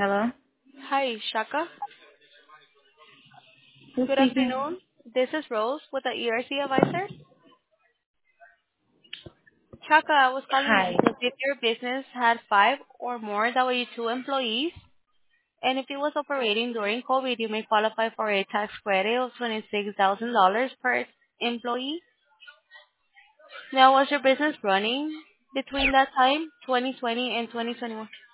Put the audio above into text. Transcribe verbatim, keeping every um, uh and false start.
Hello? Hi, Shaka. Who's Good speaking? afternoon. This is Rose with the E R C Advisor. Shaka, I was calling you Hi. because if your business had five or more W two employees, and if it was operating during COVID, you may qualify for a tax credit of twenty-six thousand dollars per employee. Now, was your business running between that time, twenty twenty and twenty twenty-one?